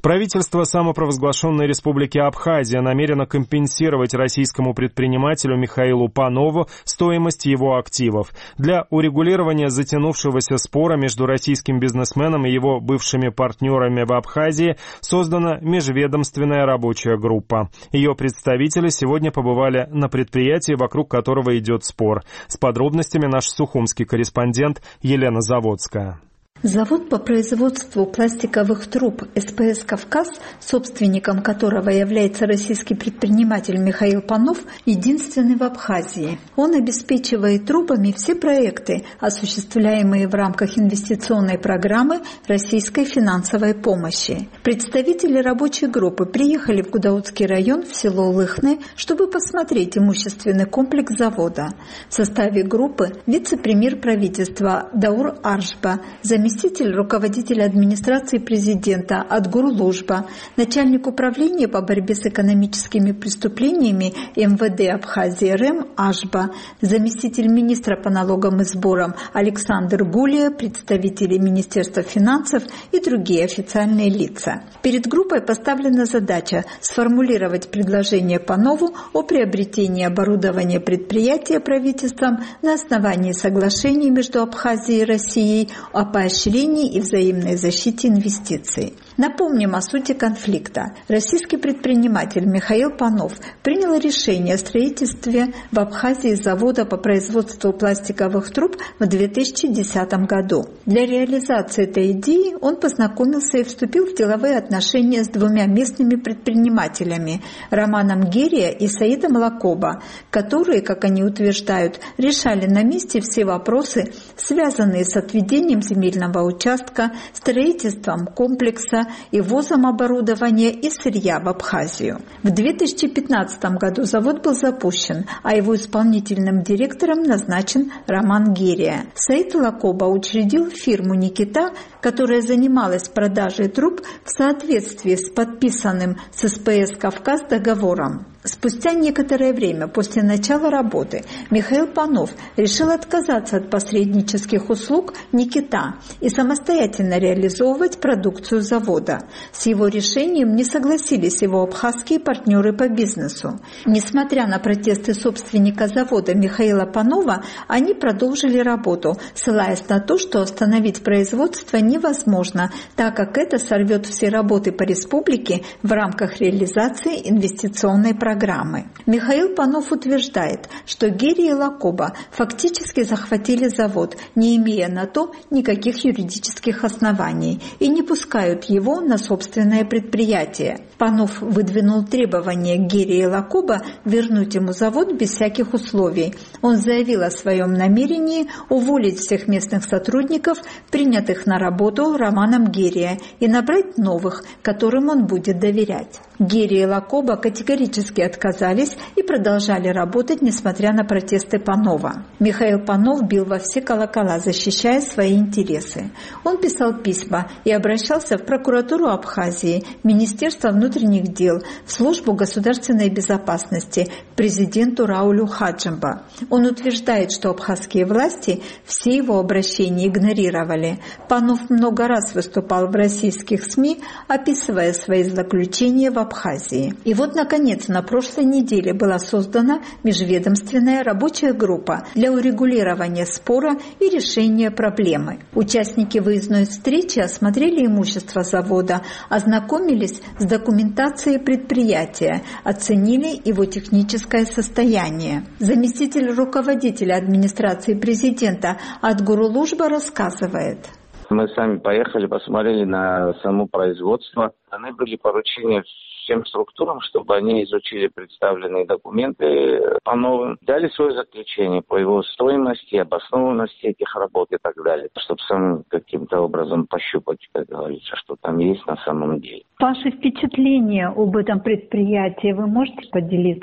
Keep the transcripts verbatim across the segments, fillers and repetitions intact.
Правительство самопровозглашенной Республики Абхазия намерено компенсировать российскому предпринимателю Михаилу Панову стоимость его активов. Для урегулирования затянувшегося спора между российским бизнесменом и его бывшими партнерами в Абхазии создана межведомственная рабочая группа. Ее представители сегодня побывали на предприятии, вокруг которого идет спор. С подробностями наш сухумский корреспондент Елена Заводская. Завод по производству пластиковых труб эс пэ эс «Кавказ», собственником которого является российский предприниматель Михаил Панов, единственный в Абхазии. Он обеспечивает трубами все проекты, осуществляемые в рамках инвестиционной программы российской финансовой помощи. Представители рабочей группы приехали в Гудаутский район, в село Лыхны, чтобы посмотреть имущественный комплекс завода. В составе группы вице-премьер правительства Даур Аршба, заместитель заместитель руководителя администрации президента Адгур Лужба, начальник управления по борьбе с экономическими преступлениями эм вэ дэ Абхазии Рэм Ашба, заместитель министра по налогам и сборам Александр Гулия, представители Министерства финансов и другие официальные лица. Перед группой поставлена задача сформулировать предложение Панову о приобретении оборудования предприятия правительством на основании соглашений между Абхазией и Россией о поощрении и взаимной защите инвестиций. Напомним о сути конфликта. Российский предприниматель Михаил Панов принял решение о строительстве в Абхазии завода по производству пластиковых труб в две тысячи десятом году. Для реализации этой идеи он познакомился и вступил в деловые отношения с двумя местными предпринимателями – Романом Герия и Саидом Лакоба, которые, как они утверждают, решали на месте все вопросы, связанные с отведением земельного участка, строительством комплекса и ввозом оборудования и сырья в Абхазию. В две тысячи пятнадцатом году завод был запущен, а его исполнительным директором назначен Роман Герия. Саид Лакоба учредил фирму «Никита», которая занималась продажей труб в соответствии с подписанным с эс пэ эс «Кавказ» договором. Спустя некоторое время после начала работы Михаил Панов решил отказаться от посреднических услуг «Никита» и самостоятельно реализовывать продукцию завода. С его решением не согласились его абхазские партнеры по бизнесу. Несмотря на протесты собственника завода Михаила Панова, они продолжили работу, ссылаясь на то, что остановить производство невозможно, так как это сорвет все работы по республике в рамках реализации инвестиционной программы. Программы. Михаил Панов утверждает, что Герия и Лакоба фактически захватили завод, не имея на то никаких юридических оснований, и не пускают его на собственное предприятие. Панов выдвинул требование Герии и Лакоба вернуть ему завод без всяких условий. Он заявил о своем намерении уволить всех местных сотрудников, принятых на работу Романом Герия, и набрать новых, которым он будет доверять. Герия и Лакоба категорически отказались и продолжали работать, несмотря на протесты Панова. Михаил Панов бил во все колокола, защищая свои интересы. Он писал письма и обращался в прокуратуру Абхазии, Министерство внутренних дел, в службу государственной безопасности, президенту Раулю Хаджимба. Он утверждает, что абхазские власти все его обращения игнорировали. Панов много раз выступал в российских СМИ, описывая свои злоключения в Абхазии. И вот, наконец, на прошлой неделе была создана межведомственная рабочая группа для урегулирования спора и решения проблемы. Участники выездной встречи осмотрели имущество завода, ознакомились с документацией предприятия, оценили его техническое состояние. Заместитель руководителя администрации президента Адгур Лужба рассказывает. Мы сами поехали, посмотрели на само производство. Даны были поручения всем структурам, чтобы они изучили представленные документы по новым, дали свое заключение по его стоимости, обоснованности этих работ и так далее, чтобы сам каким-то образом пощупать, как говорится, что там есть на самом деле. Ваши впечатления об этом предприятии вы можете поделиться?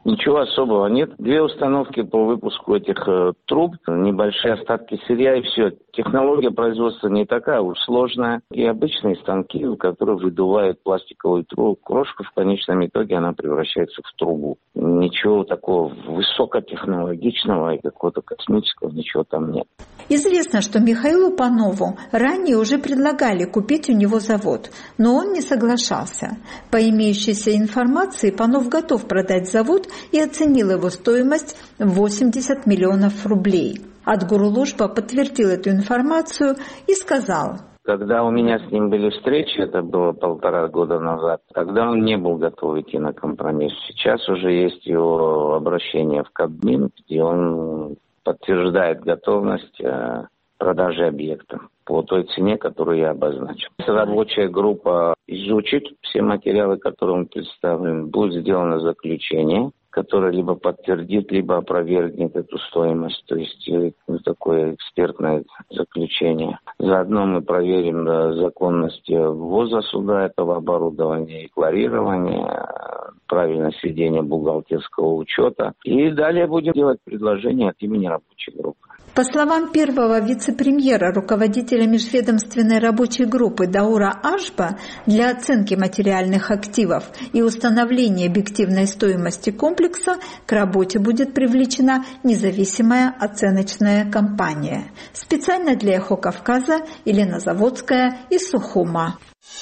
Ничего особого нет. Две установки по выпуску этих э, труб, небольшие остатки сырья и все. Технология производства не такая уж сложная. И обычные станки, в которых выдувают пластиковую трубу, крошка в конечном итоге она превращается в трубу. Ничего такого высокотехнологичного и какого-то космического ничего там нет. Известно, что Михаилу Панову ранее уже предлагали купить у него завод, но он не соглашался. По имеющейся информации, Панов готов продать завод и оценил его стоимость в восемьдесят миллионов рублей. Отгурлужба подтвердил эту информацию и сказал: когда у меня с ним были встречи, это было полтора года назад, тогда он не был готов идти на компромисс. Сейчас уже есть его обращение в Кабмин, где он подтверждает готовность продажи объекта по той цене, которую я обозначил. Рабочая группа изучит все материалы, которые мы представим, будет сделано заключение, которое либо подтвердит, либо опровергнет эту стоимость. То есть такое экспертное заключение. Заодно мы проверим законность ввоза сюда этого оборудования, декларирования, правильность ведения бухгалтерского учета. И далее будем делать предложение от имени рабочей группы. По словам первого вице-премьера, руководителя межведомственной рабочей группы Даура Ашба, для оценки материальных активов и установления объективной стоимости комплекса к работе будет привлечена независимая оценочная компания. Специально для «Эхо Кавказа» Елена Заводская из Сухума.